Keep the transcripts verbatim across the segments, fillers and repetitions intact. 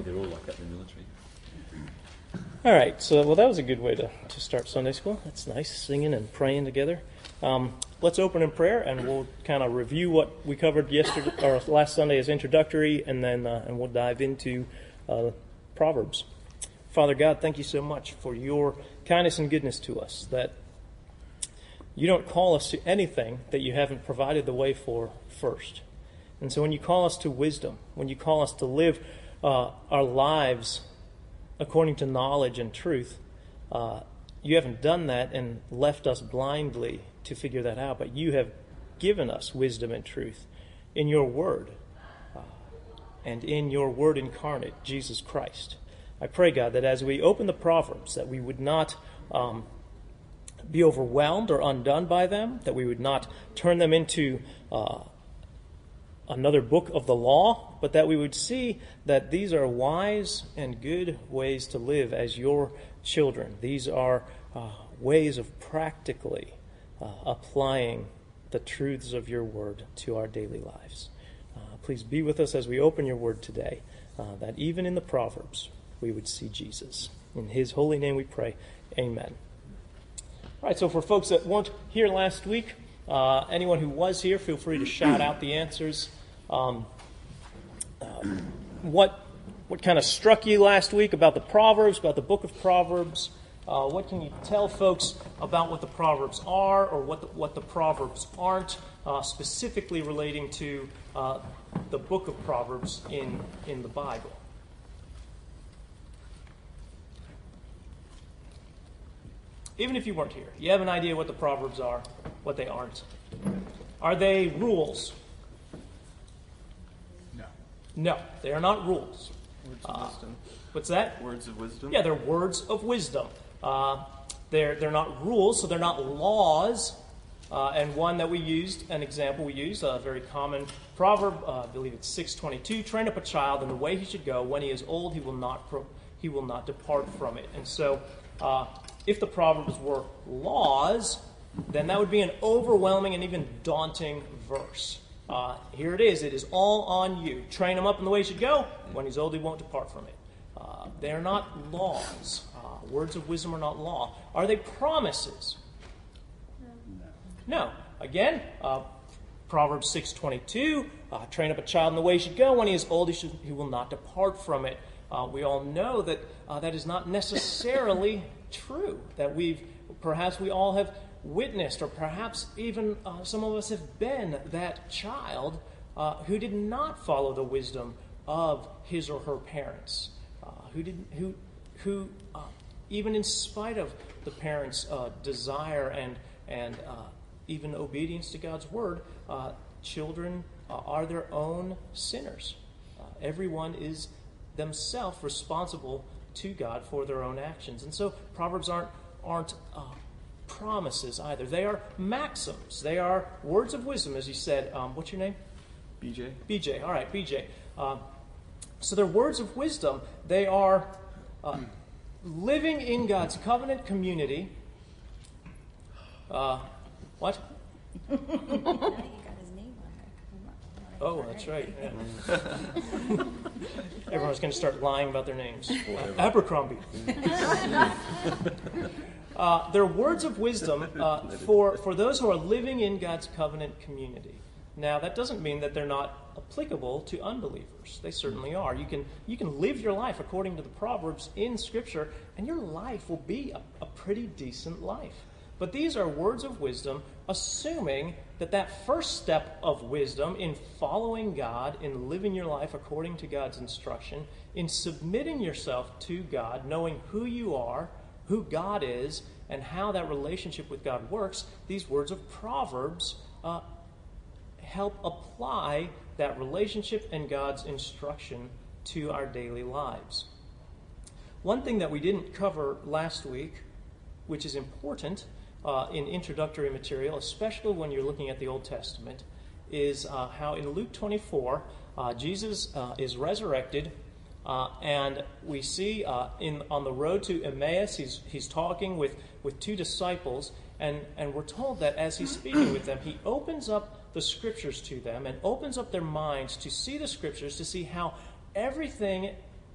they're all like that in the military. All right, so, well, that was a good way to, to start Sunday school. That's nice, singing and praying together. Um, let's open in prayer, and we'll kind of review what we covered yesterday or last Sunday as introductory, and then uh, and we'll dive into uh, Proverbs. Father God, thank you so much for your kindness and goodness to us, that you don't call us to anything that you haven't provided the way for first. And so when you call us to wisdom, when you call us to live uh, our lives according to knowledge and truth, uh, you haven't done that and left us blindly to figure that out, but you have given us wisdom and truth in your word uh, and in your word incarnate, Jesus Christ. I pray, God, that as we open the Proverbs, that we would not um, be overwhelmed or undone by them, that we would not turn them into uh, another book of the law, but that we would see that these are wise and good ways to live as your children. These are uh, ways of practically uh, applying the truths of your word to our daily lives. Uh, please be with us as we open your word today, uh, that even in the Proverbs we would see Jesus. In his holy name we pray, amen. All right, so for folks that weren't here last week, uh, anyone who was here, feel free to shout out the answers. Um, uh, what what kind of struck you last week about the Proverbs, about the book of Proverbs? Uh, what can you tell folks about what the Proverbs are or what the, what the Proverbs aren't, uh, specifically relating to uh, the book of Proverbs in, in the Bible? Even if you weren't here, you have an idea what the Proverbs are, what they aren't. Are they rules? No. No, they are not rules. Words of Uh, wisdom. What's that? Words of wisdom. Yeah, they're words of wisdom. Uh, they're they're not rules, so they're not laws. Uh, and one that we used, an example we used, a very common proverb, uh, I believe it's six twenty-two. Train up a child in the way he should go. When he is old, he will not pro- he will not depart from it. And so, uh, if the Proverbs were laws, then that would be an overwhelming and even daunting verse. Uh, here it is. It is all on you. Train him up in the way he should go. When he's old, he won't depart from it. Uh, they are not laws. Uh, words of wisdom are not law. Are they promises? No. Again, uh, Proverbs six twenty-two, uh, train up a child in the way he should go. When he is old, he, should, he will not depart from it. Uh, we all know that uh, that is not necessarily true, that we've, perhaps we all have witnessed, or perhaps even uh, some of us have been that child uh, who did not follow the wisdom of his or her parents, uh, who didn't, who, who uh, even in spite of the parents' uh, desire and and uh, even obedience to God's word, uh, children uh, are their own sinners. Uh, everyone is themselves responsible to God for their own actions. And so Proverbs aren't aren't uh, promises either. They are maxims. They are words of wisdom, as you said. Um, what's your name? B J. B J. All right, B J. Uh, so they're words of wisdom. They are uh, living in God's covenant community. Uh, what? You got his name on there. Oh, that's right. Yeah. Everyone's going to start lying about their names. Uh, Abercrombie. uh, they're words of wisdom uh, for, for those who are living in God's covenant community. Now, that doesn't mean that they're not applicable to unbelievers. They certainly are. You can you can live your life according to the Proverbs in Scripture, and your life will be a, a pretty decent life. But these are words of wisdom, assuming that that first step of wisdom in following God, in living your life according to God's instruction, in submitting yourself to God, knowing who you are, who God is, and how that relationship with God works, these words of Proverbs uh, help apply that relationship and God's instruction to our daily lives. One thing that we didn't cover last week, which is important uh, in introductory material, especially when you're looking at the Old Testament, is uh, how in Luke twenty-four, uh, Jesus uh, is resurrected, uh, and we see uh, in on the road to Emmaus, he's he's talking with, with two disciples, and, and we're told that as he's speaking with them, he opens up the Scriptures to them and opens up their minds to see the Scriptures, to see how everything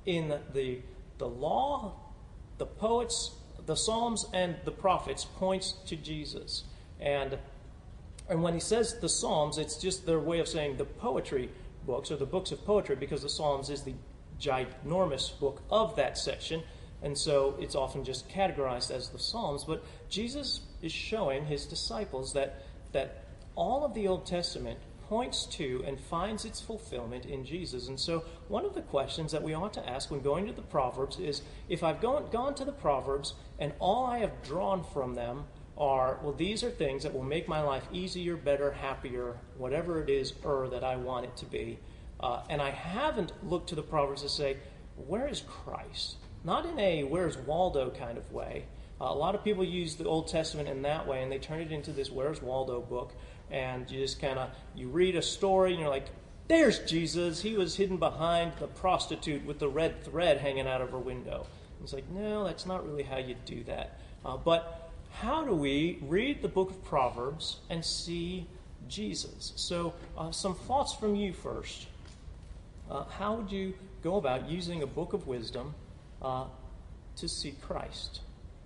in the, the law, the poets, the Psalms, and the prophets points to Jesus. And, and when he says the Psalms, it's just their way of saying the poetry books, or the books of poetry, because the Psalms is the ginormous book of that section. And so it's often just categorized as the Psalms. But Jesus is showing his disciples that, that all of the Old Testament points to and finds its fulfillment in Jesus. And so one of the questions that we ought to ask when going to the Proverbs is, if I've gone, gone to the Proverbs and all I have drawn from them are, well, these are things that will make my life easier, better, happier, whatever it is er, that I want it to be, uh, and I haven't looked to the Proverbs to say, where is Christ? Not in a where's Waldo kind of way. Uh, a lot of people use the Old Testament in that way, and they turn it into this Where's Waldo book, and you just kind of, you read a story, and you're like, there's Jesus. He was hidden behind the prostitute with the red thread hanging out of her window. And it's like, no, that's not really how you do that. Uh, but how do we read the book of Proverbs and see Jesus? So uh, some thoughts from you first. Uh, how would you go about using a book of wisdom Uh, to see Christ?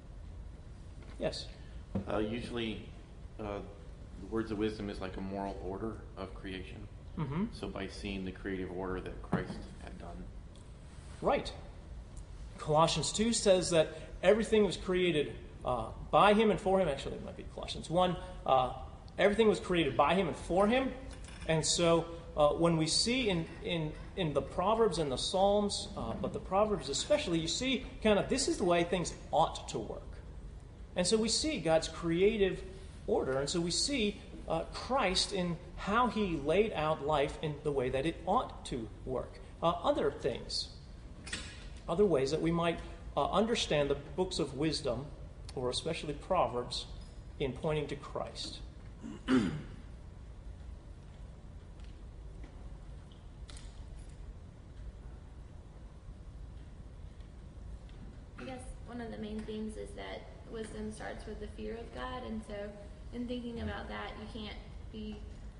Yes? Uh, usually, uh, the words of wisdom is like a moral order of creation. Mm-hmm. So by seeing the creative order that Christ had done. Right. Colossians two says that everything was created uh, by him and for him. Actually, it might be Colossians one. Uh, everything was created by him and for him. And so uh, when we see in, in in the Proverbs and the Psalms, uh, but the Proverbs especially, you see kind of this is the way things ought to work. And so we see God's creative order. And so we see uh, Christ in how he laid out life in the way that it ought to work. Uh, other things, other ways that we might uh, understand the books of wisdom, or especially Proverbs, in pointing to Christ. One of the main things is that wisdom starts with the fear of God, and so in thinking about that, you can't be,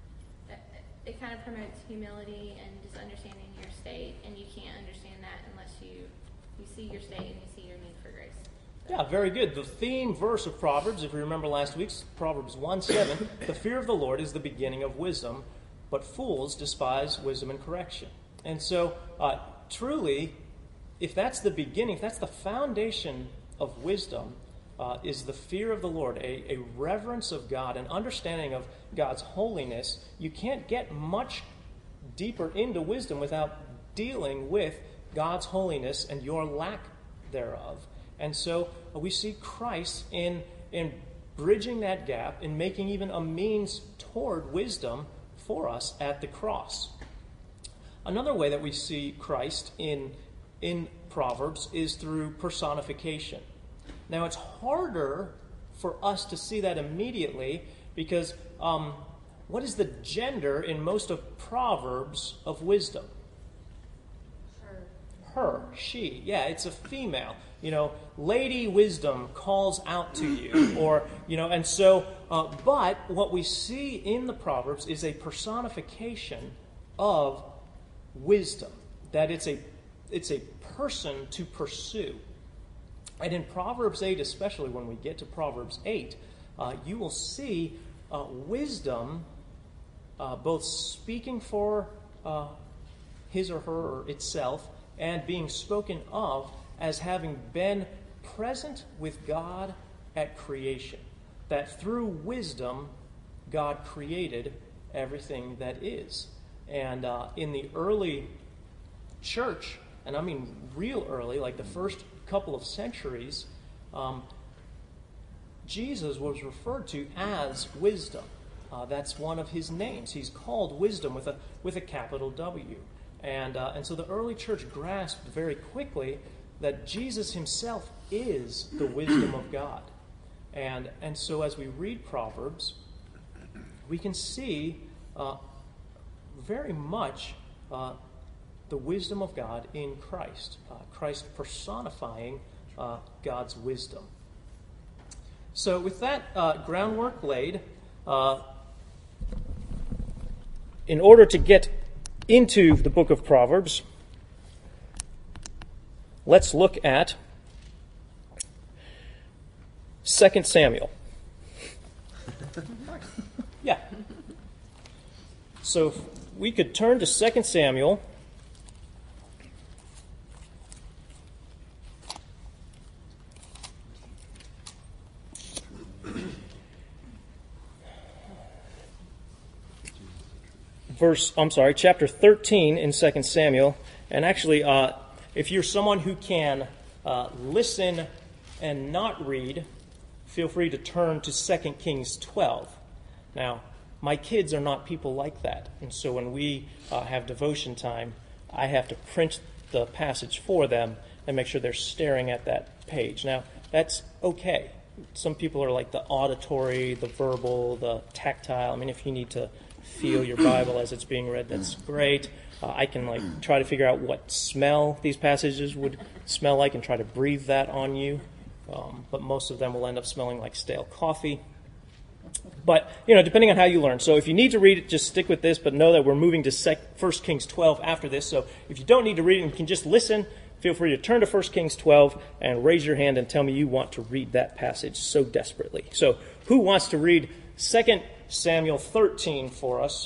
it kind of promotes humility and just understanding your state, and you can't understand that unless you, you see your state and you see your need for grace. So. Yeah, very good. The theme verse of Proverbs, if you remember last week's Proverbs one seven, the fear of the Lord is the beginning of wisdom, but fools despise wisdom and correction. And so, uh, truly, if that's the beginning, if that's the foundation of wisdom, uh, is the fear of the Lord, a, a reverence of God, an understanding of God's holiness, you can't get much deeper into wisdom without dealing with God's holiness and your lack thereof. And so uh, we see Christ in, in bridging that gap, in making even a means toward wisdom for us at the cross. Another way that we see Christ in in Proverbs is through personification. Now, it's harder for us to see that immediately because um, what is the gender in most of Proverbs of wisdom? Her. Her, she. Yeah, it's a female. You know, Lady Wisdom calls out to you. Or, you know, and so, uh, but what we see in the Proverbs is a personification of wisdom. That it's a It's a person to pursue. And in Proverbs eight, especially when we get to Proverbs eight, uh, you will see uh, wisdom uh, both speaking for uh, his or her or itself and being spoken of as having been present with God at creation. That through wisdom, God created everything that is. And uh, in the early church, and I mean real early, like the first couple of centuries, um, Jesus was referred to as wisdom. Uh, that's one of his names. He's called wisdom with a with a capital W. And uh, and so the early church grasped very quickly that Jesus himself is the wisdom of God. And and so as we read Proverbs, we can see uh, very much uh, the wisdom of God in Christ. Uh, Christ personifying uh, God's wisdom. So with that uh, groundwork laid, uh, in order to get into the book of Proverbs, let's look at Second Samuel. Yeah. So if we could turn to Second Samuel. Verse, I'm sorry, chapter thirteen in Second Samuel. And actually, uh, if you're someone who can uh, listen and not read, feel free to turn to Second Kings twelve. Now, my kids are not people like that. And so when we uh, have devotion time, I have to print the passage for them and make sure they're staring at that page. Now, that's okay. Some people are like the auditory, the verbal, the tactile. I mean, if you need to feel your Bible as it's being read, that's great. Uh, I can like try to figure out what smell these passages would smell like and try to breathe that on you. Um, but most of them will end up smelling like stale coffee. But, you know, depending on how you learn. So if you need to read it, just stick with this, but know that we're moving to First Kings twelve after this. So if you don't need to read it and can just listen, feel free to turn to First Kings twelve and raise your hand and tell me you want to read that passage so desperately. So who wants to read Second Samuel thirteen for us?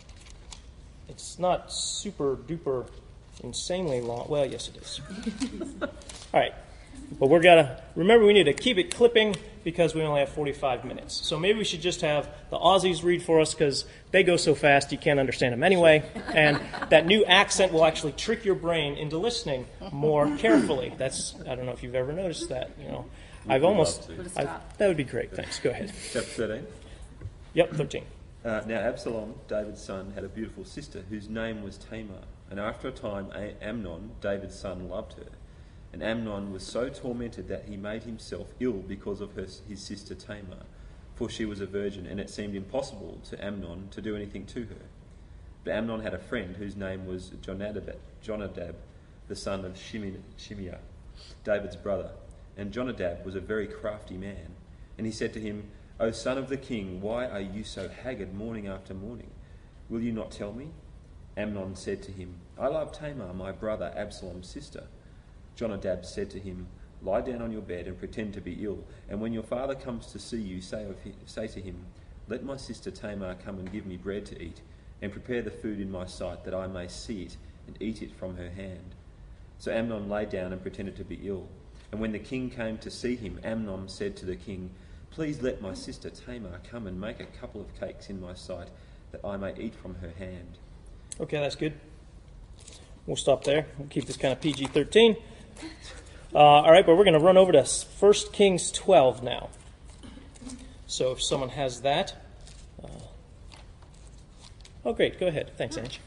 It's not super duper insanely long. Well, yes it is. All right. But we're going to, remember we need to keep it clipping because we only have forty-five minutes. So maybe we should just have the Aussies read for us because they go so fast you can't understand them anyway. And that new accent will actually trick your brain into listening more carefully. That's, I don't know if you've ever noticed that. You know, I've almost, I've, that would be great. Thanks. Go ahead. Chapter thirteen. Yep, thirteen. Uh, now Absalom, David's son, had a beautiful sister whose name was Tamar. And after a time, Amnon, David's son, loved her. And Amnon was so tormented that he made himself ill because of her, his sister Tamar, for she was a virgin, and it seemed impossible to Amnon to do anything to her. But Amnon had a friend whose name was Jonadab, Jonadab the son of Shimeah, David's brother. And Jonadab was a very crafty man. And he said to him, O son of the king, why are you so haggard morning after morning? Will you not tell me? Amnon said to him, I love Tamar, my brother Absalom's sister. Jonadab said to him, Lie down on your bed and pretend to be ill, and when your father comes to see you, say, of him, say to him, Let my sister Tamar come and give me bread to eat, and prepare the food in my sight, that I may see it and eat it from her hand. So Amnon lay down and pretended to be ill. And when the king came to see him, Amnon said to the king, Please let my sister Tamar come and make a couple of cakes in my sight, that I may eat from her hand. Okay, that's good. We'll stop there. We'll keep this kind of P G thirteen. Uh, all right, but we're going to run over to First Kings twelve now. So if someone has that. Uh, oh, great. Go ahead. Thanks, Ange.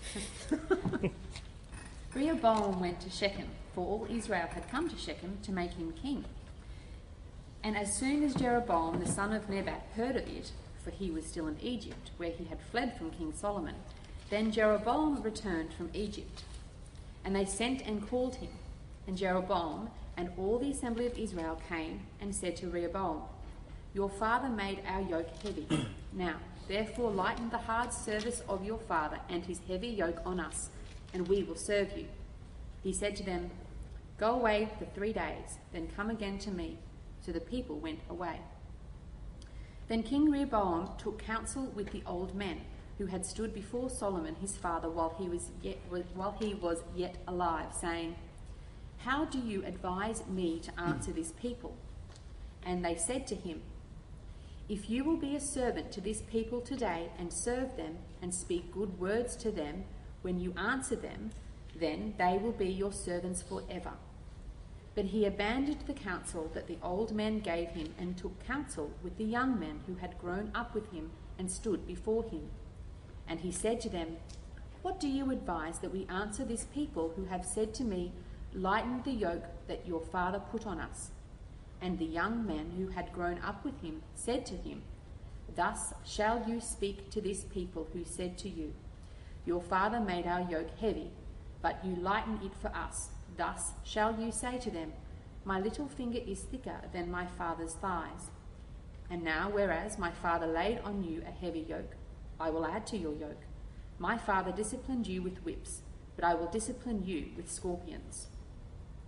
Rehoboam went to Shechem, for all Israel had come to Shechem to make him king. And as soon as Jeroboam the son of Nebat heard of it, for he was still in Egypt, where he had fled from King Solomon, then Jeroboam returned from Egypt. And they sent and called him. And Jeroboam and all the assembly of Israel came and said to Rehoboam, Your father made our yoke heavy. Now, therefore lighten the hard service of your father and his heavy yoke on us, and we will serve you. He said to them, Go away for three days, then come again to me. So the people went away. Then King Rehoboam took counsel with the old men who had stood before Solomon his father while he was yet, while he was yet alive, saying, How do you advise me to answer this people? And they said to him, If you will be a servant to this people today and serve them and speak good words to them when you answer them, then they will be your servants forever. But he abandoned the counsel that the old men gave him and took counsel with the young men who had grown up with him and stood before him. And he said to them, What do you advise that we answer this people who have said to me, Lighten the yoke that your father put on us? And the young men who had grown up with him said to him, Thus shall you speak to this people who said to you, Your father made our yoke heavy, but you lighten it for us. Thus shall you say to them, My little finger is thicker than my father's thighs. And now, whereas my father laid on you a heavy yoke, I will add to your yoke. My father disciplined you with whips, but I will discipline you with scorpions.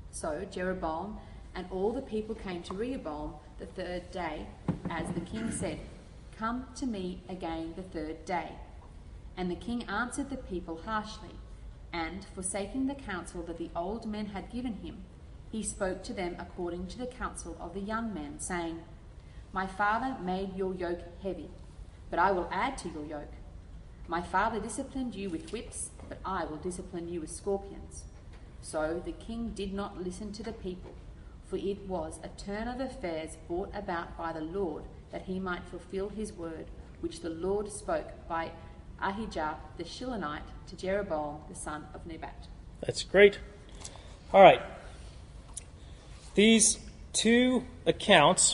So Jeroboam and all the people came to Rehoboam the third day, as the king said, "Come to me again the third day." And the king answered the people harshly, and, forsaking the counsel that the old men had given him, he spoke to them according to the counsel of the young men, saying, "My father made your yoke heavy, but I will add to your yoke. My father disciplined you with whips, but I will discipline you with scorpions." So the king did not listen to the people, for it was a turn of affairs brought about by the Lord, that he might fulfill his word, which the Lord spoke by Ahijah the Shilonite to Jeroboam the son of Nebat. That's great. All right. These two accounts,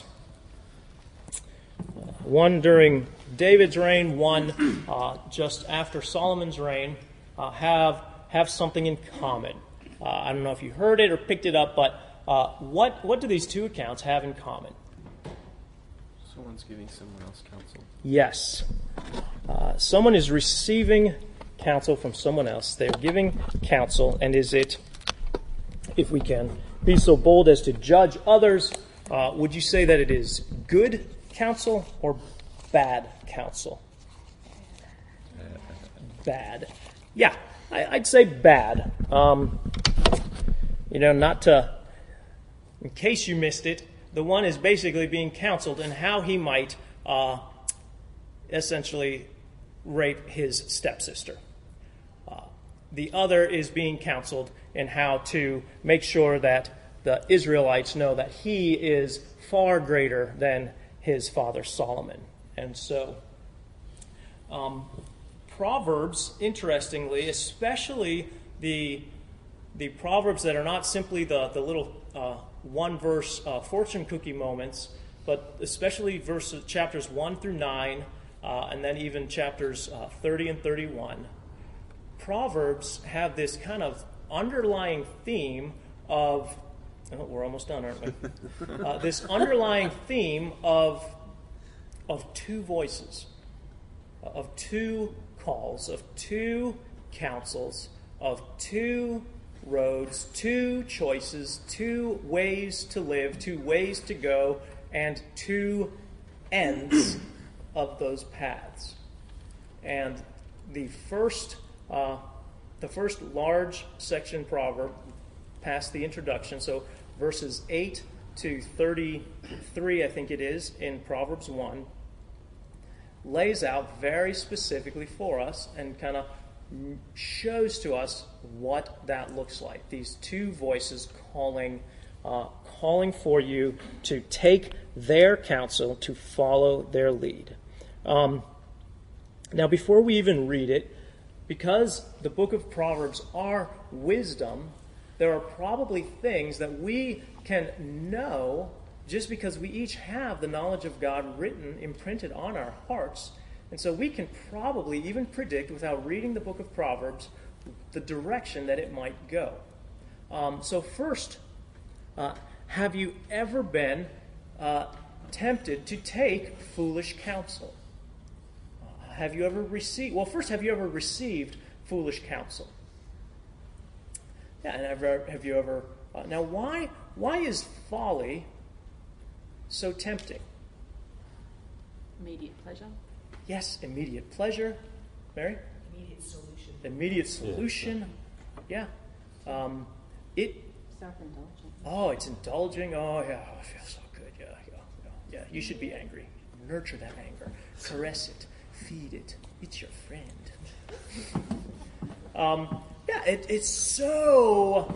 one during David's reign, one uh, just after Solomon's reign, uh, have have something in common. Uh, I don't know if you heard it or picked it up, but uh, what what do these two accounts have in common? Someone's giving someone else counsel. Yes. Uh, someone is receiving counsel from someone else. They're giving counsel, and is it, if we can be so bold as to judge others, uh, would you say that it is good counsel or bad counsel? Bad. Yeah, I, I'd say bad. Um, you know, not to, in case you missed it, the one is basically being counseled in how he might uh, essentially rape his stepsister. Uh, the other is being counseled in how to make sure that the Israelites know that he is far greater than his father Solomon. And so, um, Proverbs, interestingly, especially the the Proverbs that are not simply the, the little uh, one-verse uh, fortune cookie moments, but especially verses chapters one through nine, uh, and then even chapters uh, thirty and thirty-one, Proverbs have this kind of underlying theme of, oh, we're almost done, aren't we? uh, this underlying theme of, of two voices, of two calls, of two counsels, of two roads, two choices, two ways to live, two ways to go, and two ends of those paths. And the first, uh, the first large section proverb, past the introduction, so verses eight to thirty-three, I think it is, in Proverbs one, lays out very specifically for us and kind of shows to us what that looks like. These two voices calling, uh, calling for you to take their counsel, to follow their lead. Um, now, before we even read it, because the book of Proverbs are wisdom, there are probably things that we can know just because we each have the knowledge of God written, imprinted on our hearts. And so we can probably even predict, without reading the book of Proverbs, the direction that it might go. Um, so first, uh, have you ever been uh, tempted to take foolish counsel? Uh, have you ever received, well, first, have you ever received foolish counsel? Yeah, and have, have you ever, uh, now why, why is folly so tempting? Immediate pleasure. Yes, immediate pleasure. Mary? Immediate solution. Immediate solution. Yeah. Um, it. Self-indulgent. Oh, it's indulging. Oh, yeah. Oh, it feels so good. Yeah, yeah, yeah. Yeah, you should be angry. Nurture that anger. Caress it. Feed it. It's your friend. um, yeah, it, it's so.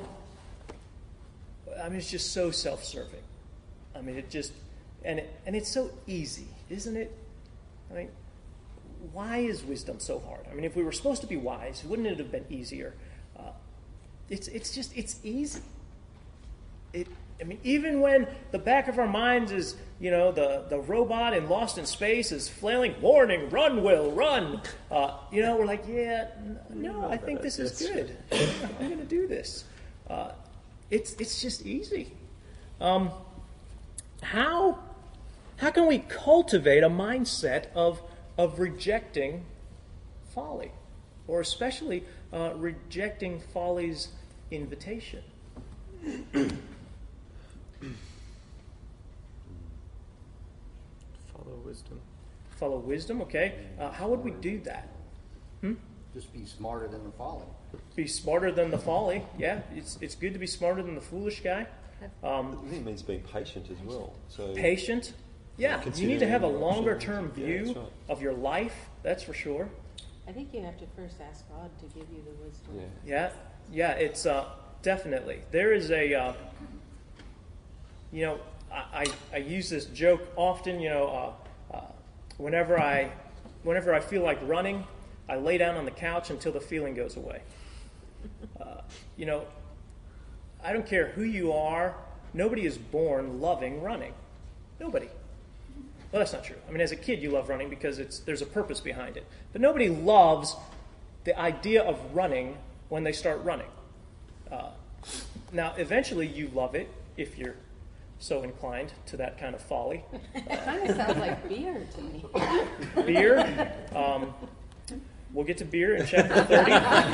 I mean, it's just so self-serving. I mean, it just, and it, and it's so easy, isn't it? I mean, why is wisdom so hard? I mean, if we were supposed to be wise, wouldn't it have been easier? Uh, it's it's just, it's easy. It. I mean, even when the back of our minds is, you know, the, the robot in Lost in Space is flailing, warning, run, Will, run. Uh, you know, we're like, yeah, no, I think this is good. I'm going to do this. Uh, it's it's just easy. Um, how how can we cultivate a mindset of of rejecting folly, or especially uh, rejecting folly's invitation? Follow wisdom. Follow wisdom, okay. Uh, how would we do that? Hmm? Just be smarter than the folly. Be smarter than the folly. Yeah, it's it's good to be smarter than the foolish guy. Um, I think it means being patient as well. So patient. Yeah, you need to have a longer term Yeah, view that's right. of your life, that's for sure. I think you have to first ask God to give you the wisdom. Yeah. Yeah, yeah, it's uh, definitely. There is a, uh, you know, I, I, I use this joke often, you know, uh, uh, whenever I whenever I feel like running, I lay down on the couch until the feeling goes away. Uh, you know, I don't care who you are, nobody is born loving running. Nobody. Well, that's not true. I mean, as a kid, you love running because it's there's a purpose behind it. But nobody loves the idea of running when they start running. Uh, now, eventually, you love it if you're so inclined to that kind of folly. It kind of sounds like beer to me. Beer. Um, we'll get to beer in chapter thirty.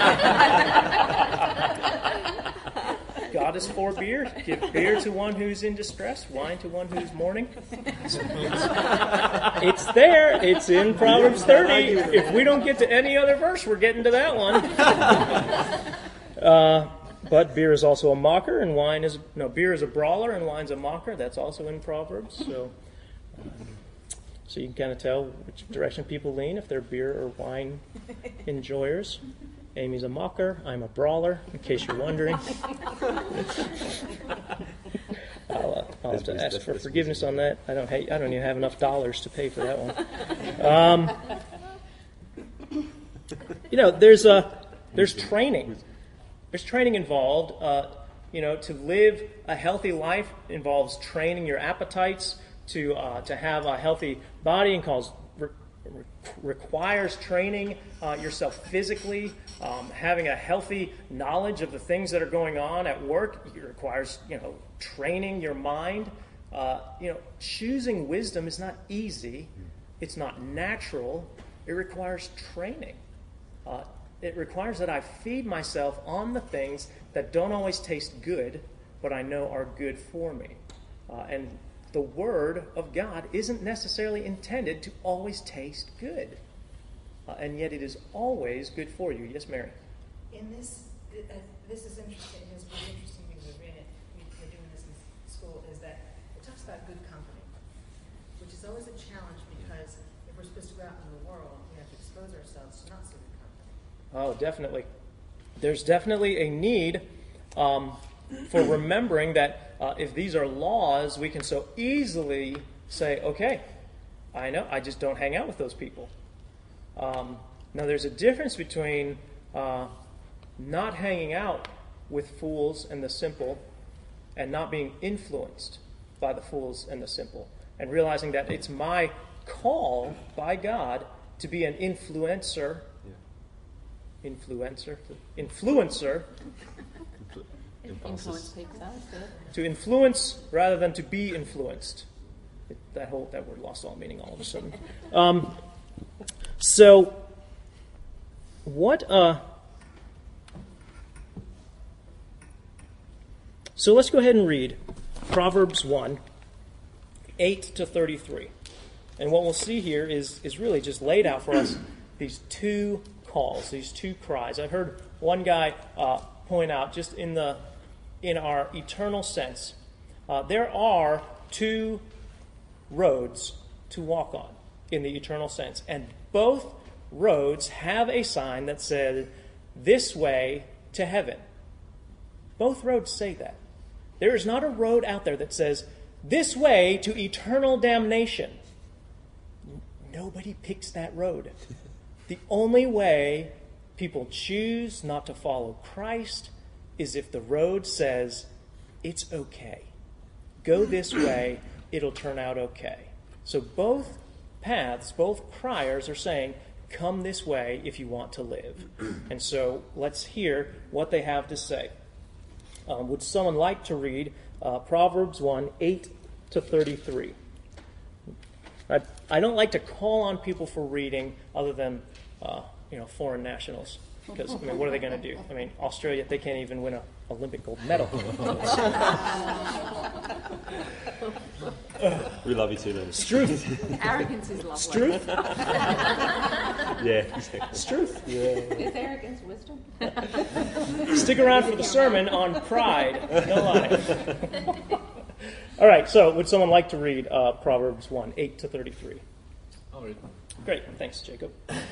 God is for beer. Give beer to one who's in distress, wine to one who's mourning. It's there. It's in Proverbs thirty. If we don't get to any other verse, we're getting to that one. Uh, but beer is also a mocker, and wine is no beer is a brawler, and wine's a mocker. That's also in Proverbs. So, um, so you can kind of tell which direction people lean if they're beer or wine enjoyers. Amy's a mocker. I'm a brawler, in case you're wondering. I'll, uh, I'll have to That's- ask for that's forgiveness on wisdom. that. I don't. Hate, I don't even have enough dollars to pay for that one. Um, you know, there's a there's training. There's training involved. Uh, you know, to live a healthy life involves training your appetites. To uh, to have a healthy body and cause. Re- requires training uh, yourself physically, um, having a healthy knowledge of the things that are going on at work. It requires, you know, training your mind. Uh, you know, choosing wisdom is not easy. It's not natural. It requires training. Uh, it requires that I feed myself on the things that don't always taste good, but I know are good for me. Uh, and the Word of God isn't necessarily intended to always taste good. Uh, and yet it is always good for you. Yes, Mary? In this, uh, this is interesting. It has been interesting because we've read it. we- We're doing this in school. Is that it talks about good company, which is always a challenge because if we're supposed to go out into the world, we have to expose ourselves to not so good company. Oh, definitely. There's definitely a need um, for remembering that uh, if these are laws, we can so easily say, okay, I know, I just don't hang out with those people. Um, now, there's a difference between uh, not hanging out with fools and the simple and not being influenced by the fools and the simple, and realizing that it's my call by God to be an influencer, Yeah. influencer, influencer, Influence people. Sounds good. to influence rather than to be influenced. It, that whole that word lost all meaning all of a sudden. Um, so, what? Uh, so let's go ahead and read Proverbs one, eight to thirty-three, and what we'll see here is is really just laid out for us these two calls, these two cries. I've heard one guy uh, point out just in the in our eternal sense, uh, there are two roads to walk on in the eternal sense. And both roads have a sign that says, this way to heaven. Both roads say that. There is not a road out there that says, this way to eternal damnation. Nobody picks that road. The only way people choose not to follow Christ is if the road says, it's okay. Go this way, it'll turn out okay. So both paths, both criers are saying, come this way if you want to live. And so let's hear what they have to say. Um, would someone like to read uh, Proverbs one, eight to thirty-three? I, I don't like to call on people for reading other than uh, you know, foreign nationals. Because, I mean, what are they going to do? I mean, Australia, they can't even win an Olympic gold medal. We love you too, man. Struth. Arrogance is lovely. Struth. Yeah, exactly. Struth. Yeah. Is arrogance wisdom? Stick around for the sermon on pride. No lie. All right, so would someone like to read uh, Proverbs one, eight to thirty-three? I'll read. Great. Thanks, Jacob.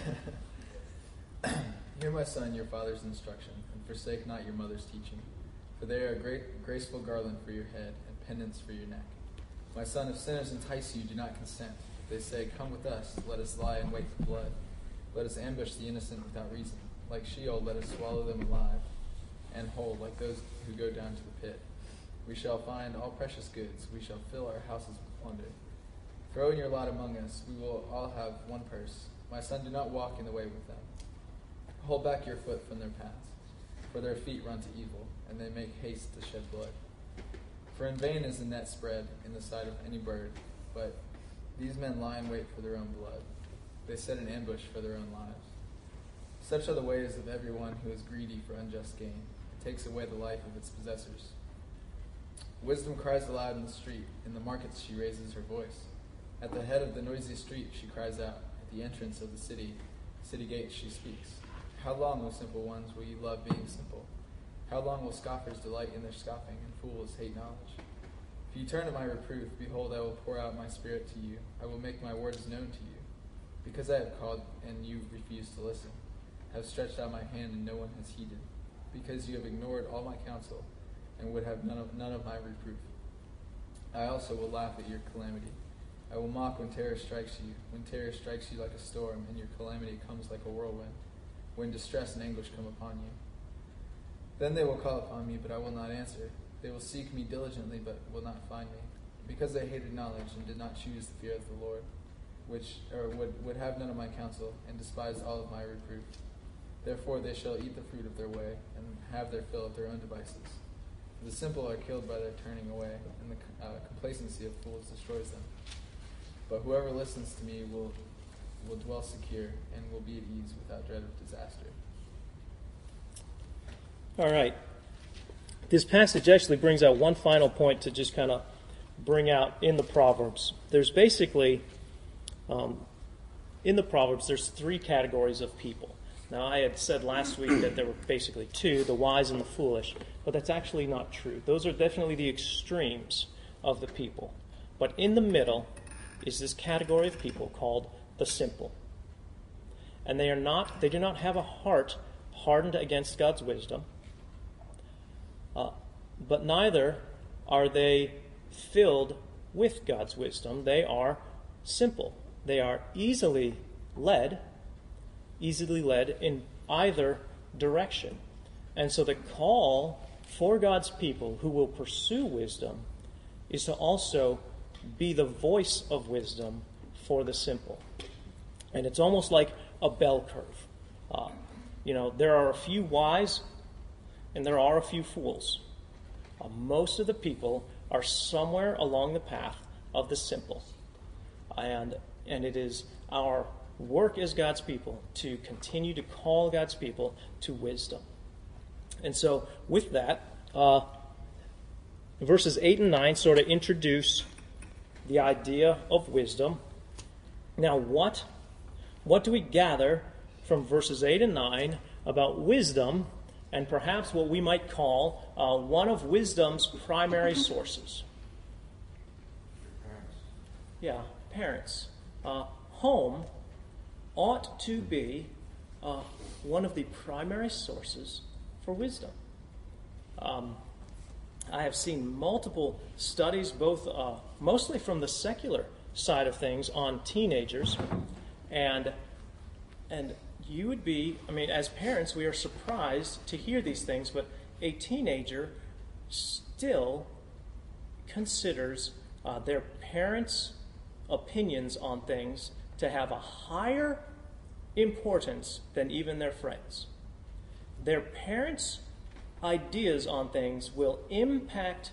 Hear, my son, your father's instruction, and forsake not your mother's teaching. For they are a great, graceful garland for your head, and pendants for your neck. My son, if sinners entice you, do not consent. If they say, come with us, let us lie and wait for blood. Let us ambush the innocent without reason. Like Sheol, let us swallow them alive, and whole, like those who go down to the pit. We shall find all precious goods. We shall fill our houses with plunder. Throw in your lot among us. We will all have one purse. My son, do not walk in the way with them. Hold back your foot from their paths, for their feet run to evil, and they make haste to shed blood. For in vain is the net spread in the sight of any bird, but these men lie in wait for their own blood. They set an ambush for their own lives. Such are the ways of everyone who is greedy for unjust gain. It takes away the life of its possessors. Wisdom cries aloud in the street. In the markets she raises her voice. At the head of the noisy street she cries out. At the entrance of the city, city gates she speaks. How long, O simple ones, will you love being simple? How long will scoffers delight in their scoffing, and fools hate knowledge? If you turn to my reproof, behold, I will pour out my spirit to you. I will make my words known to you. Because I have called, and you refuse to listen. I have stretched out my hand, and no one has heeded. Because you have ignored all my counsel, and would have none of, none of my reproof. I also will laugh at your calamity. I will mock when terror strikes you, when terror strikes you like a storm, and your calamity comes like a whirlwind, when distress and anguish come upon you. Then they will call upon me, but I will not answer. They will seek me diligently, but will not find me, because they hated knowledge and did not choose the fear of the Lord, which or would, would have none of my counsel, and despised all of my reproof. Therefore they shall eat the fruit of their way, and have their fill of their own devices. For the simple are killed by their turning away, and the uh, complacency of fools destroys them. But whoever listens to me will will dwell secure, and will be at ease without dread of disaster. All right. This passage actually brings out one final point to just kind of bring out in the Proverbs. There's basically, um, in the Proverbs, there's three categories of people. Now, I had said last week that there were basically two, the wise and the foolish, but that's actually not true. Those are definitely the extremes of the people. But in the middle is this category of people called the simple. And they are not, they do not have a heart hardened against God's wisdom, uh, but neither are they filled with God's wisdom. They are simple. They are easily led, easily led in either direction. And so the call for God's people who will pursue wisdom is to also be the voice of wisdom for the simple. And it's almost like a bell curve. Uh, you know, there are a few wise and there are a few fools. Uh, most of the people are somewhere along the path of the simple. And, and it is our work as God's people to continue to call God's people to wisdom. And so with that, uh, verses eight and nine sort of introduce the idea of wisdom. Now, what, what do we gather from verses eight and nine about wisdom and perhaps what we might call uh, one of wisdom's primary sources? Parents. Yeah, parents. Uh, home ought to be uh, one of the primary sources for wisdom. Um, I have seen multiple studies, both uh, mostly from the secular side of things, on teenagers, and and you would be, I mean, as parents, we are surprised to hear these things, but a teenager still considers uh, their parents' opinions on things to have a higher importance than even their friends. Their parents' ideas on things will impact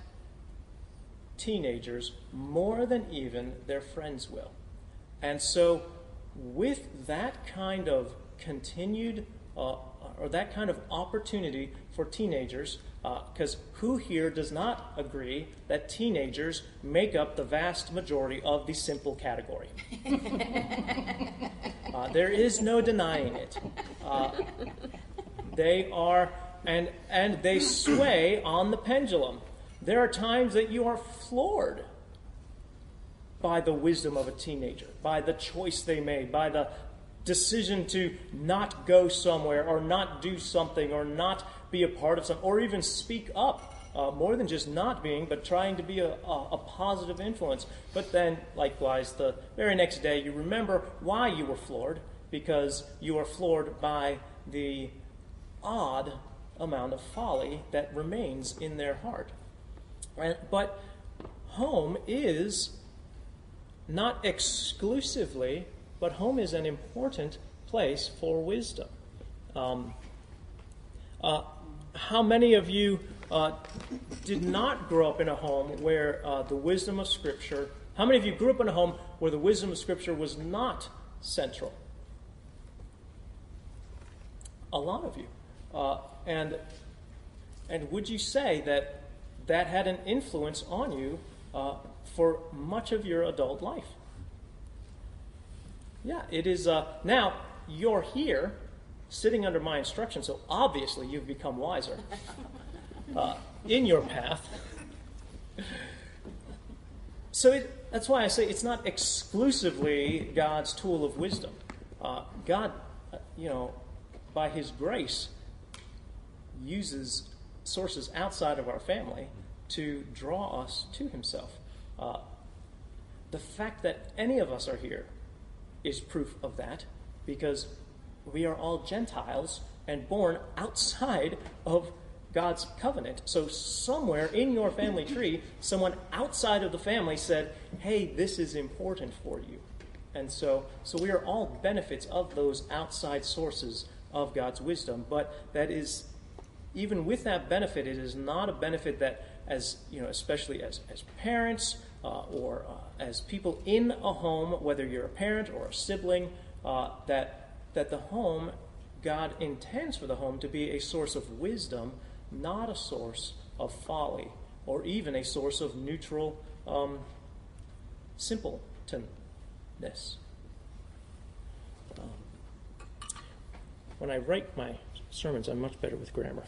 teenagers more than even their friends will. And so with that kind of continued uh, or that kind of opportunity for teenagers, because who here does not agree that teenagers make up the vast majority of the simple category? uh, there is no denying it. Uh, they are, and and they sway on the pendulum. There are times that you are floored by the wisdom of a teenager, by the choice they made, by the decision to not go somewhere or not do something or not be a part of something or even speak up, uh, more than just not being, but trying to be a, a, a positive influence. But then, likewise, the very next day you remember why you were floored, because you are floored by the odd amount of folly that remains in their heart. Right? But home is not exclusively, but home is an important place for wisdom. Um, uh, how many of you uh, did not grow up in a home where uh, the wisdom of Scripture, how many of you grew up in a home where the wisdom of Scripture was not central? A lot of you. Uh, and and would you say that that had an influence on you uh, for much of your adult life? Yeah, it is. Uh, now, you're here, sitting under my instruction, so obviously you've become wiser uh, in your path. So it, that's why I say it's not exclusively God's tool of wisdom. Uh, God, uh, you know, by His grace, uses sources outside of our family to draw us to Himself. Uh, the fact that any of us are here is proof of that, because we are all Gentiles and born outside of God's covenant. So somewhere in your family tree, someone outside of the family said, hey, this is important for you. And so, so we are all benefits of those outside sources of God's wisdom. But that is, even with that benefit, it is not a benefit that, as you know, especially as, as parents uh, or uh, as people in a home, whether you're a parent or a sibling, uh, that that the home, God intends for the home to be a source of wisdom, not a source of folly, or even a source of neutral um, simpletonness. Um, when I write my sermons, I'm much better with grammar.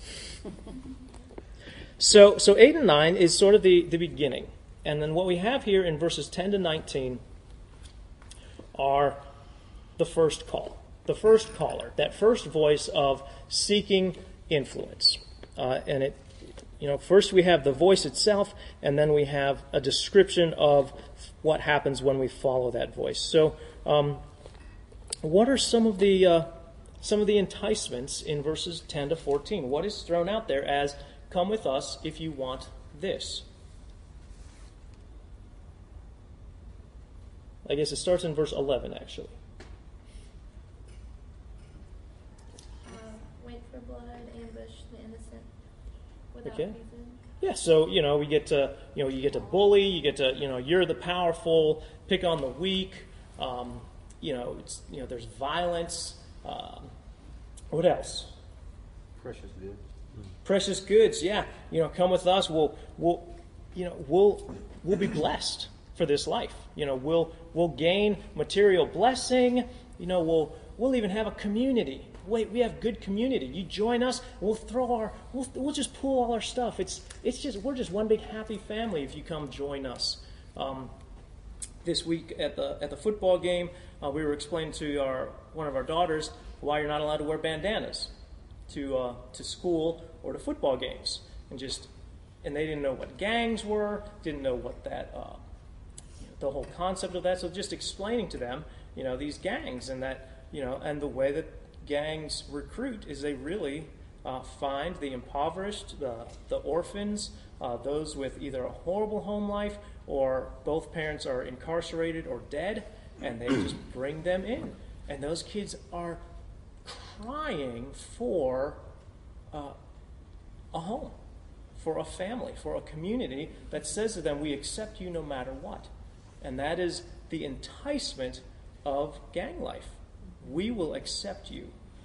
so, so eight and nine is sort of the, the beginning. And then what we have here in verses ten to nineteen are the first call. The first caller, that first voice of seeking influence. Uh, and it, you know, first we have the voice itself, and then we have a description of what happens when we follow that voice. So, um, what are some of the uh, some of the enticements in verses ten to fourteen? What is thrown out there as, come with us if you want this? I guess it starts in verse eleven, actually. Wait for blood, ambush the innocent without Okay. reason. Yeah, so, you know, we get to, you know, you get to bully, you get to, you know, you're the powerful, pick on the weak, um, you know, it's, you know, there's violence. Um, what else? Precious goods. Precious goods, yeah. You know, come with us, we'll, we'll, you know, we'll, we'll be blessed for this life. You know, we'll, we'll gain material blessing. You know, we'll, we'll even have a community. Wait, we have good community. You join us, we'll throw our, we'll, we'll just pool all our stuff. It's, it's just, we're just one big happy family if you come join us. Um, this week at the at the football game, uh, we were explaining to our one of our daughters why you're not allowed to wear bandanas to uh, to school or to football games, and just, and they didn't know what gangs were, didn't know what that, uh, the whole concept of that. So just explaining to them, you know, these gangs and that, you know, and the way that gangs recruit is they really uh, find the impoverished, the, the orphans, uh, those with either a horrible home life or both parents are incarcerated or dead, and they just bring them in. And those kids are crying for uh, a home, for a family, for a community that says to them, we accept you no matter what. And that is the enticement of gang life. We will accept you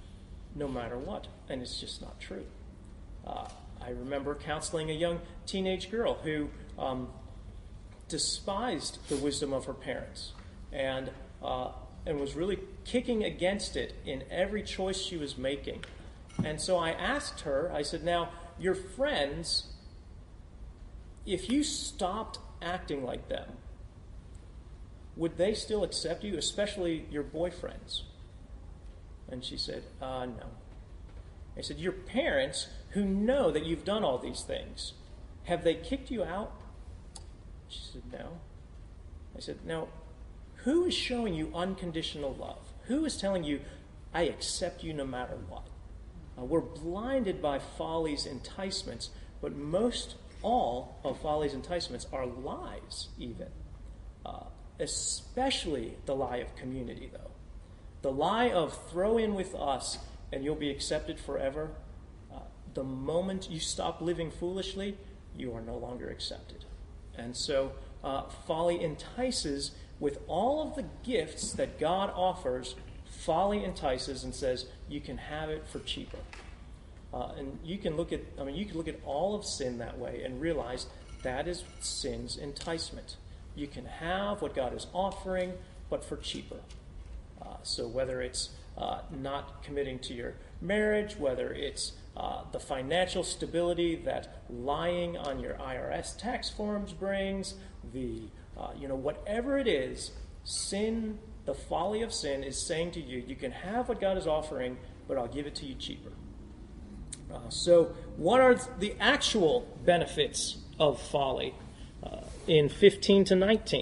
no matter what. And it's just not true. Uh, I remember counseling a young teenage girl who um, despised the wisdom of her parents and uh, and was really kicking against it in every choice she was making. And so I asked her, I said, now, your friends, if you stopped acting like them, would they still accept you, especially your boyfriends? And she said, uh, no. I said, your parents, who know that you've done all these things, have they kicked you out? She said, no. I said, now, who is showing you unconditional love? Who is telling you, I accept you no matter what? Uh, we're blinded by folly's enticements, but most all of folly's enticements are lies, even. Uh, especially the lie of community, though. The lie of throw in with us and you'll be accepted forever. Uh, the moment you stop living foolishly, you are no longer accepted. And so uh, folly entices with all of the gifts that God offers. Folly entices and says you can have it for cheaper. Uh, and you can look at, I mean, you can look at all of sin that way and realize that is sin's enticement. You can have what God is offering, but for cheaper. Uh, so whether it's uh, not committing to your marriage, whether it's uh, the financial stability that lying on your I R S tax forms brings, the uh, you know whatever it is, sin, the folly of sin is saying to you, you can have what God is offering, but I'll give it to you cheaper. Uh, so what are the actual benefits of folly uh, in fifteen to nineteen?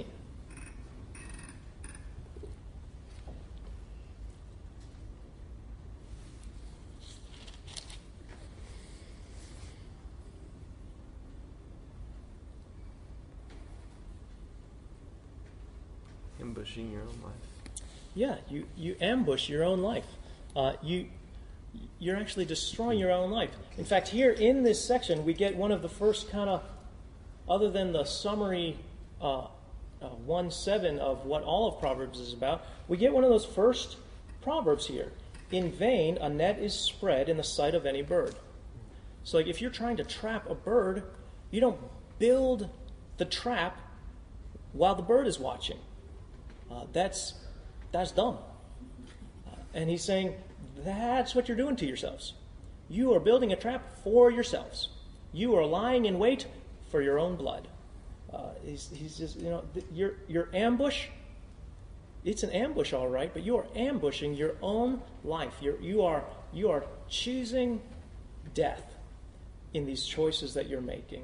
Ambushing your own life. Yeah, you, you ambush your own life. Uh, you, you're actually destroying your own life. In fact, here in this section, we get one of the first kind of, other than the summary uh, uh, one seven of what all of Proverbs is about, we get one of those first Proverbs here. In vain, a net is spread in the sight of any bird. So like if you're trying to trap a bird, you don't build the trap while the bird is watching. Uh, that's that's dumb. Uh, and he's saying, that's what you're doing to yourselves. You are building a trap for yourselves. You are lying in wait for your own blood. Uh, he's, he's just, you know, th- your your ambush, it's an ambush, all right, but you are ambushing your own life. You're, you are you are choosing death in these choices that you're making.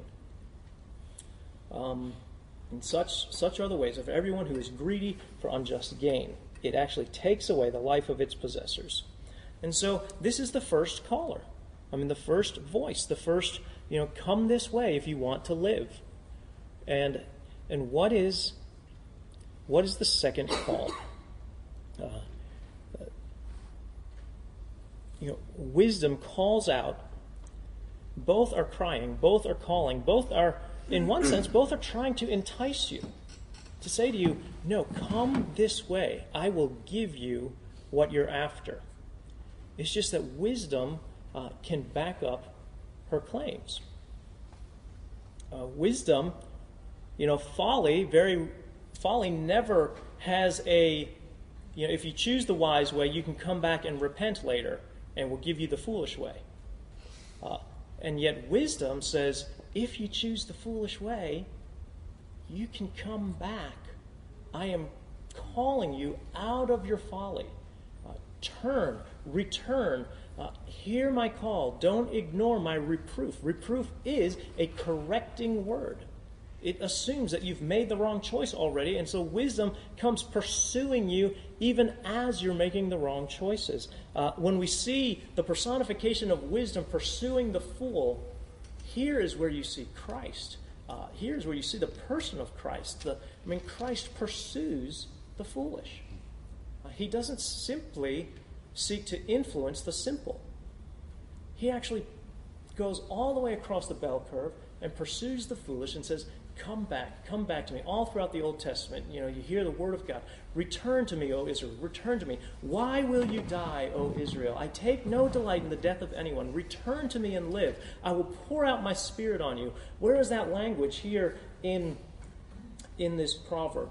Um, and such such are the ways of everyone who is greedy for unjust gain. It actually takes away the life of its possessors. And so this is the first caller. I mean, the first voice, the first, you know, come this way if you want to live. And and what is what is the second call? Uh, uh, you know, wisdom calls out. Both are crying, both are calling, both are, in one sense, both are trying to entice you. To say to you, no, come this way. I will give you what you're after. It's just that wisdom uh, can back up her claims. Uh, wisdom, you know, folly, very folly never has a, you know, if you choose the wise way, you can come back and repent later, and will give you the foolish way. Uh, and yet wisdom says, if you choose the foolish way, you can come back. I am calling you out of your folly. Uh, turn, return, uh, hear my call. Don't ignore my reproof. Reproof is a correcting word. It assumes that you've made the wrong choice already, and so wisdom comes pursuing you even as you're making the wrong choices. Uh, when we see the personification of wisdom pursuing the fool, here is where you see Christ. Uh, here's where you see the person of Christ. The, I mean, Christ pursues the foolish. Uh, he doesn't simply seek to influence the simple. He actually goes all the way across the bell curve and pursues the foolish and says, come back, come back to me. All throughout the Old Testament, you know, you hear the word of God. Return to me, O Israel, return to me. Why will you die, O Israel? I take no delight in the death of anyone. Return to me and live. I will pour out my spirit on you. Where is that language here in, in this proverb?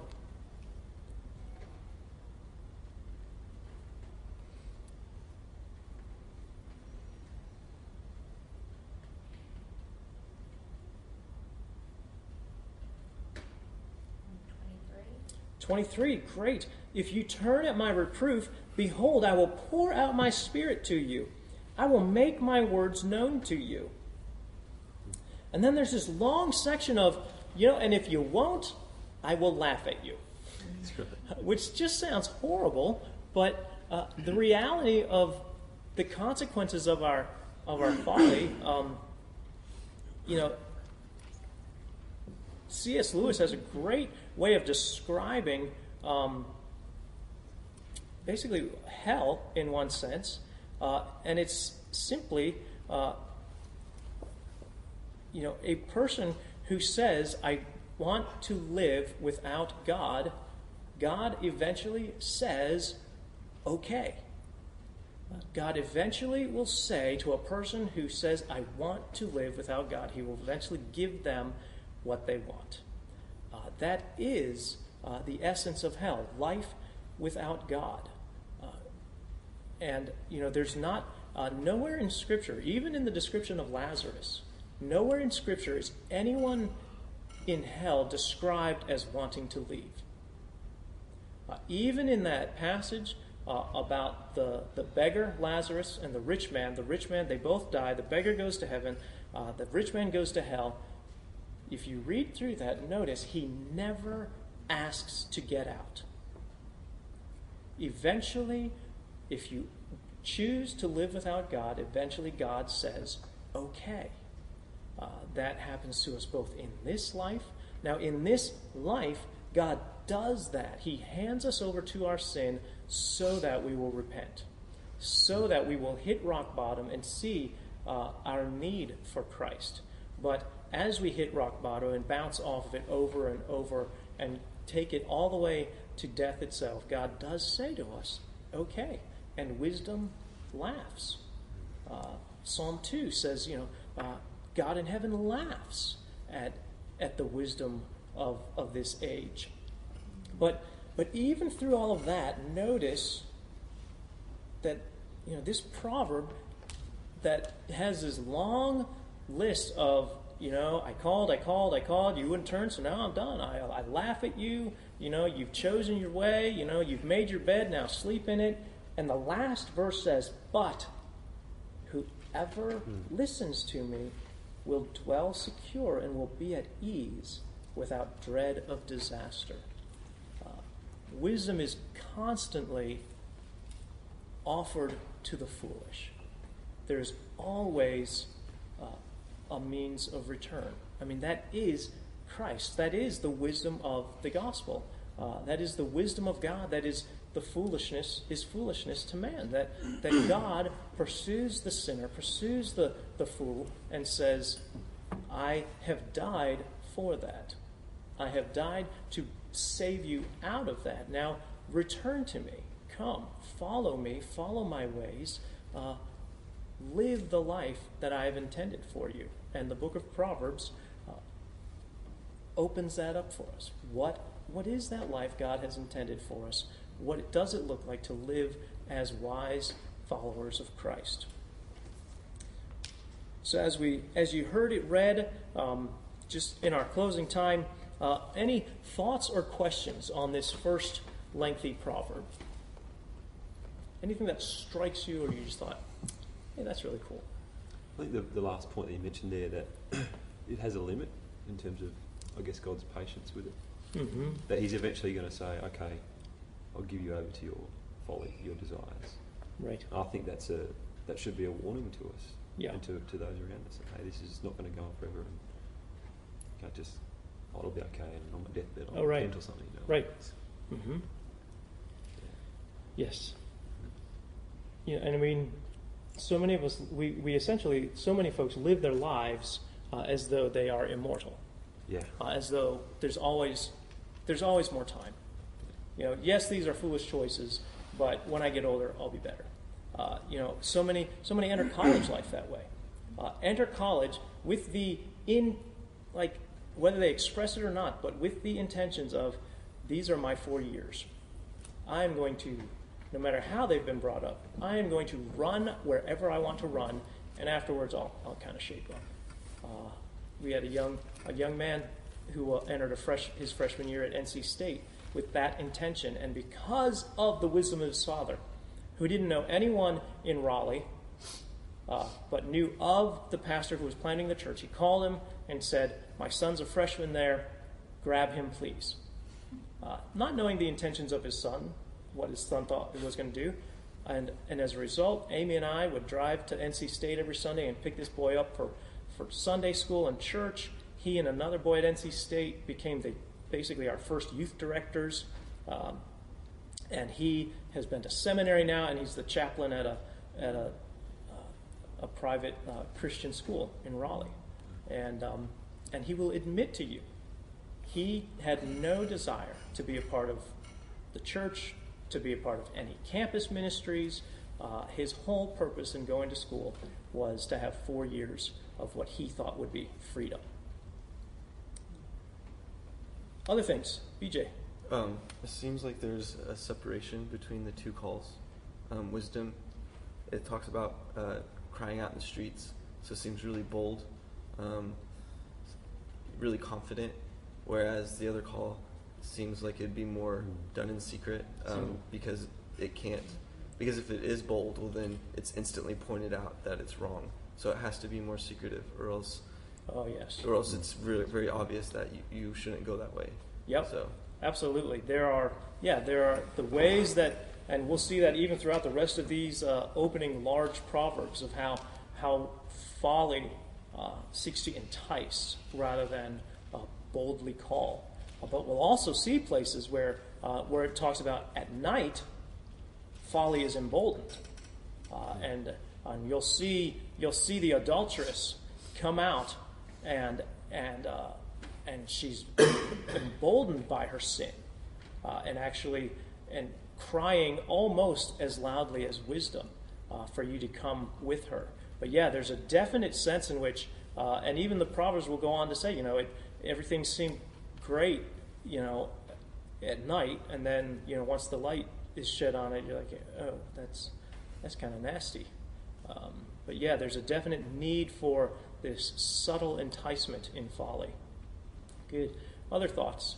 twenty-three, great. If you turn at my reproof, behold, I will pour out my spirit to you. I will make my words known to you. And then there's this long section of, you know, and if you won't, I will laugh at you. Which just sounds horrible, but uh, the reality of the consequences of our of our folly, um, you know, C S Lewis has a great way of describing um, basically hell in one sense, uh, and it's simply uh, you know a person who says, I want to live without God. God eventually says, okay. God eventually will say to a person who says, I want to live without God, he will eventually give them what they want. Uh, that is uh, the essence of hell, life without God. Uh, and, you know, there's not, uh, nowhere in Scripture, even in the description of Lazarus, nowhere in Scripture is anyone in hell described as wanting to leave. Uh, even in that passage uh, about the, the beggar, Lazarus, and the rich man, the rich man, they both die. The beggar goes to heaven. Uh, the rich man goes to hell. If you read through that, notice he never asks to get out. Eventually, if you choose to live without God, eventually God says, okay. Uh, that happens to us both in this life. Now, in this life, God does that. He hands us over to our sin so that we will repent, so that we will hit rock bottom and see uh, our need for Christ. But as we hit rock bottom and bounce off of it over and over and take it all the way to death itself, God does say to us, okay. And wisdom laughs. Uh, Psalm two says, you know, uh, God in heaven laughs at at the wisdom of, of this age. But but even through all of that, notice that, you know, this proverb that has this long list of, you know, I called, I called, I called, you wouldn't turn, so now I'm done. I, I laugh at you, you know, you've chosen your way, you know, you've made your bed, now sleep in it. And the last verse says, but whoever listens to me will dwell secure and will be at ease without dread of disaster. Uh, wisdom is constantly offered to the foolish. There's always uh, a means of return. I mean, that is Christ. That is the wisdom of the gospel. Uh, that is the wisdom of God. That is the foolishness, is foolishness to man. That that God pursues the sinner, pursues the, the fool, and says, I have died for that. I have died to save you out of that. Now, return to me. Come, follow me, follow my ways. Uh, live the life that I have intended for you. And the book of Proverbs uh, opens that up for us. What What is that life God has intended for us? What does it look like to live as wise followers of Christ? So as we, as you heard it read, um, just in our closing time, uh, any thoughts or questions on this first lengthy proverb? Anything that strikes you, or you just thought, hey, that's really cool? I think the, the last point that you mentioned there, that it has a limit in terms of, I guess, God's patience with it. Mm-hmm. That he's eventually going to say, okay, I'll give you over to your folly, your desires. Right. I think that's a that should be a warning to us, Yeah. and to, to those around us. Hey, this is not going to go on forever, and you know, just oh, it'll be okay, and on my deathbed I'll Oh, right. repent or something. You know? Right. Mm-hmm. Yes. Yeah, and I mean, so many of us, we, we essentially, so many folks live their lives uh, as though they are immortal, Yeah. uh, as though there's always there's always more time. You know, yes, these are foolish choices, but when I get older, I'll be better. Uh, you know, so many so many enter college life that way. Uh, enter college with the in like whether they express it or not, but with the intentions of these are my four years. I am going to, no matter how they've been brought up, I am going to run wherever I want to run, and afterwards I'll I'll kind of shape up. Uh, we had a young a young man who uh, entered a fresh his freshman year at N C State with that intention, and because of the wisdom of his father, who didn't know anyone in Raleigh, uh, but knew of the pastor who was planting the church, he called him and said, "My son's a freshman there. Grab him, please." Uh, not knowing the intentions of his son, what his son thought he was going to do. And, and as a result, Amy and I would drive to N C State every Sunday and pick this boy up for, for Sunday school and church. He and another boy at N C State became the, basically our first youth directors. Um, and he has been to seminary now, and he's the chaplain at a, at a, uh, a private uh, Christian school in Raleigh. And, um, and he will admit to you, he had no desire to be a part of the church, to be a part of any campus ministries. Uh, his whole purpose in going to school was to have four years of what he thought would be freedom. Other things, B J. Um, it seems like there's a separation between the two calls. Um, wisdom, it talks about uh, crying out in the streets, so it seems really bold, um, really confident. Whereas the other call seems like it'd be more done in secret, um, because it can't. Because if it is bold, well then it's instantly pointed out that it's wrong. So it has to be more secretive, or else. Oh yes. Or else it's really very obvious that you, you shouldn't go that way. Yep. So absolutely, there are yeah there are the ways that, and we'll see that even throughout the rest of these uh, opening large proverbs of how how folly uh, seeks to entice rather than uh, boldly call. Uh, but we'll also see places where uh, where it talks about at night, folly is emboldened, uh, and and you'll see you'll see the adulteress come out, and and uh, and she's emboldened by her sin, uh, and actually and crying almost as loudly as wisdom uh, for you to come with her. But yeah, there's a definite sense in which, uh, and even the Proverbs will go on to say, you know, it, everything seemed great, you know, at night, and then, you know, once the light is shed on it, you're like, oh, that's that's kind of nasty. Um, but yeah, there's a definite need for this subtle enticement in folly. Good. Other thoughts?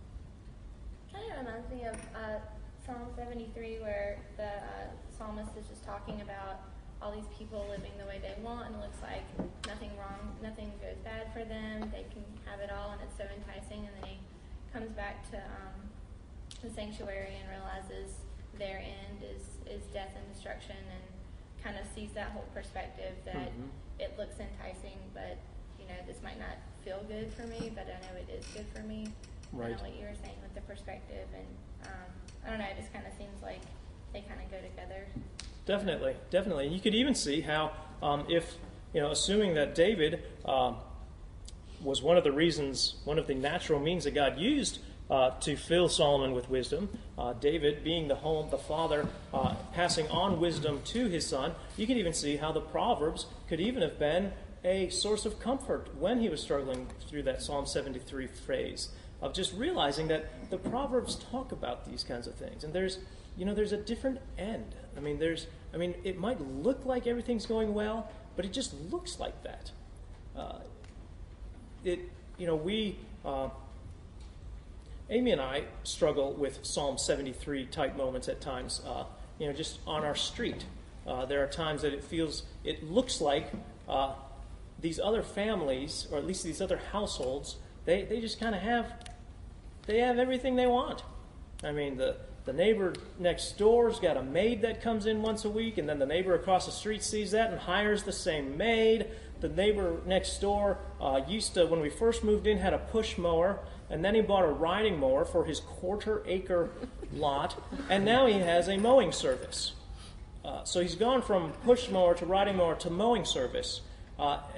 Kind of reminds me of uh, Psalm seventy-three, where the uh, psalmist is just talking about all these people living the way they want, and it looks like nothing wrong, nothing goes bad for them. They can have it all, and it's so enticing. And then he comes back to um, the sanctuary and realizes their end is, is death and destruction, and kind of sees that whole perspective that Mm-hmm. it looks enticing, but you know, this might not feel good for me, but I know it is good for me. Right. Kind of what you were saying with the perspective, and um, I don't know, it just kind of seems like they kind of go together. Definitely, definitely. And you could even see how, um, if, you know, assuming that David um, was one of the reasons, one of the natural means that God used uh, to fill Solomon with wisdom, uh, David being the home, the father, uh, passing on wisdom to his son, you can even see how the Proverbs could even have been a source of comfort when he was struggling through that Psalm seventy-three phrase of just realizing that the Proverbs talk about these kinds of things. And there's, you know, there's a different end. I mean, there's, I mean, it might look like everything's going well, but it just looks like that. Uh, it, you know, we, uh, Amy and I struggle with Psalm seventy-three type moments at times, uh, you know, just on our street. Uh, there are times that it feels, it looks like uh, these other families, or at least these other households, they, they just kind of have, they have everything they want. I mean, the, the neighbor next door's got a maid that comes in once a week, and then the neighbor across the street sees that and hires the same maid. The neighbor next door uh, used to, when we first moved in, had a push mower, and then he bought a riding mower for his quarter acre lot, and now he has a mowing service. Uh, so he's gone from push mower to riding mower to mowing service. Uh, and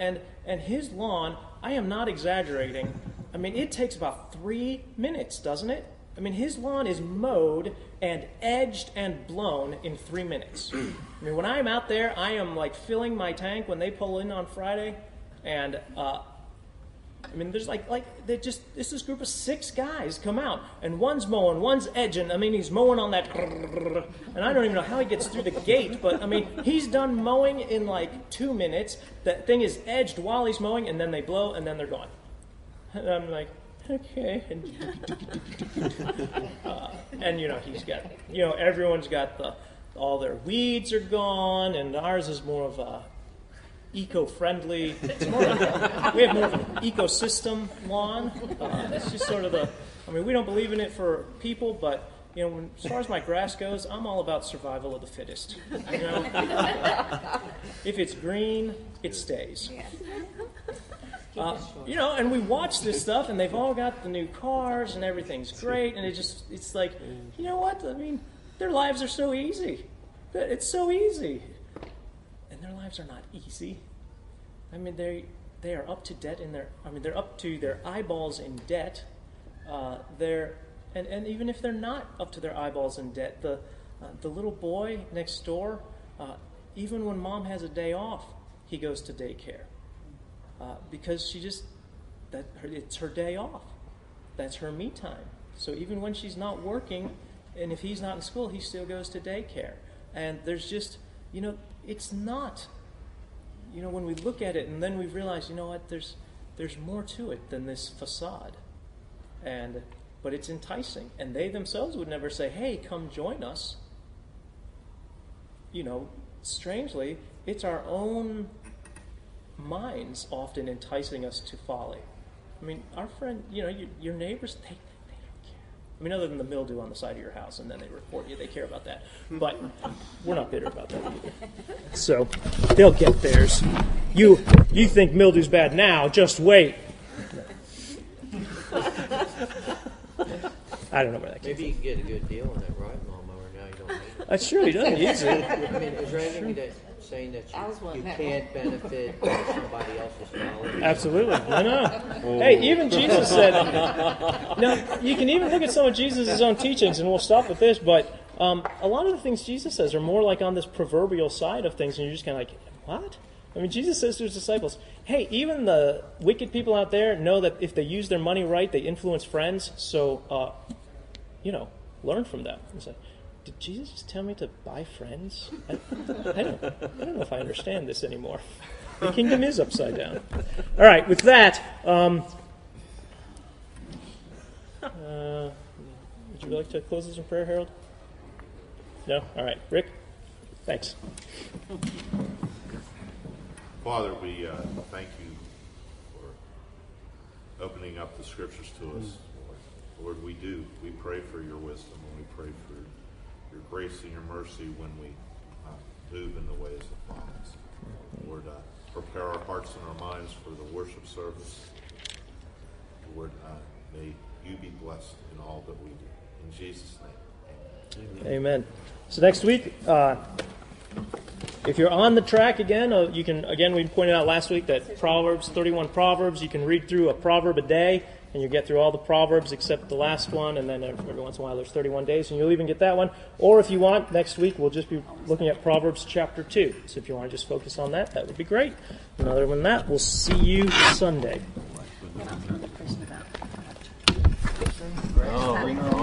And his lawn, I am not exaggerating, I mean, it takes about three minutes, doesn't it? I mean, his lawn is mowed and edged and blown in three minutes. I mean, when I'm out there, I am like filling my tank when they pull in on Friday. And, uh, I mean, there's like, like they just, this is a group of six guys come out. And one's mowing, one's edging. I mean, he's mowing on that. And I don't even know how he gets through the gate. But, I mean, he's done mowing in like two minutes. That thing is edged while he's mowing, and then they blow, and then they're gone. And I'm like, okay. And, uh, and, you know, he's got, you know, everyone's got the, all their weeds are gone, and ours is more of a eco-friendly. It's more of a, we have more of an ecosystem lawn. Uh, it's just sort of the, I mean, we don't believe in it for people, but, you know, when, as far as my grass goes, I'm all about survival of the fittest. You know? If it's green, it stays. Uh, you know, and we watch this stuff, and they've all got the new cars, and everything's great, and it just, it's like, you know what? I mean, their lives are so easy. It's so easy. And their lives are not easy. I mean, they they are up to debt in their, I mean, they're up to their eyeballs in debt. Uh, they're, and, and even if they're not up to their eyeballs in debt, the, uh, the little boy next door, uh, even when mom has a day off, he goes to daycare. Uh, because she just, that her, it's her day off. That's her me time. So even when she's not working, and if he's not in school, he still goes to daycare. And there's just, you know, it's not, you know, when we look at it and then we realize, you know what, there's there's more to it than this facade. And, but it's enticing. And they themselves would never say, hey, come join us. You know, strangely, it's our own minds often enticing us to folly. I mean, our friend, you know, your, your neighbors, they, they don't care. I mean, other than the mildew on the side of your house, and then they report you, they care about that. But we're not bitter about that either. So they'll get theirs. You you think mildew's bad now, just wait. I don't know where that came Maybe you can get a good deal on that ride lawnmower now you don't need it. That's true, he doesn't use it. I mean, is there anything that saying that you, you can't benefit from somebody else's knowledge? Absolutely. I know. Hey, even Jesus said, now, you can even look at some of Jesus' own teachings, and we'll stop with this, but um, a lot of the things Jesus says are more like on this proverbial side of things, and you're just kind of like, what? I mean, Jesus says to his disciples, hey, even the wicked people out there know that if they use their money right, they influence friends, so, uh, you know, learn from them. He's like, did Jesus just tell me to buy friends? I, I, don't, I don't know if I understand this anymore. The kingdom is upside down. All right, with that, um, uh, would you like to close this in prayer, Harold? No? All right. Rick? Thanks. Father, we uh, thank you for opening up the scriptures to us. Lord. Lord, we do. We pray for your wisdom, and we pray for your grace and your mercy when we uh, move in the ways of promise. Lord, uh, prepare our hearts and our minds for the worship service. Lord, uh, may you be blessed in all that we do. In Jesus' name, amen. Amen. So next week, uh, if you're on the track again, uh, you can, again, we pointed out last week that Proverbs, thirty-one Proverbs, you can read through a proverb a day, and you get through all the Proverbs except the last one, and then every once in a while there's thirty-one days, and you'll even get that one. Or if you want, next week we'll just be looking at Proverbs chapter two. So if you want to just focus on that, that would be great. And other than that, we'll see you Sunday. Question about Oh,